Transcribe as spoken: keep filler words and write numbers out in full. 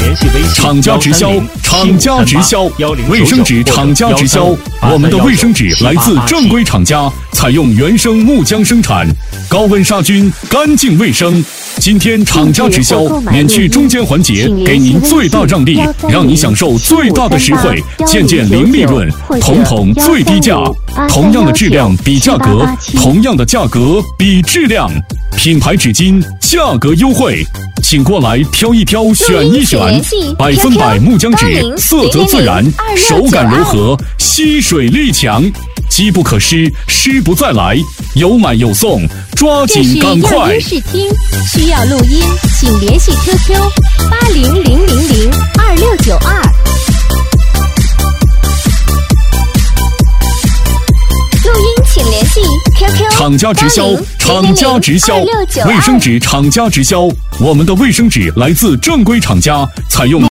联系微信厂家直销，厂家直销，卫生纸厂家直销。我们的卫生纸来自正规厂家，采用原生木浆生产，高温杀菌，干净卫生。今天厂家直销免去中间环节，给您最大让利，让你享受最大的实惠，件件零利润，统统最低价。同样的质量比价格，同样的价格比质量，品牌纸巾价格优惠，请过来挑一挑，选一选，百分百木浆纸，色泽自然，手感柔和，吸水力强。机不可失，失不再来，有买有送，抓紧赶快！ 这是要音视听，需要录音，请联系 Q Q 八零零零零二六九二。录音请联系 Q Q 厂家直销，厂家直销，卫生纸厂家直销。我们的卫生纸来自正规厂家，采用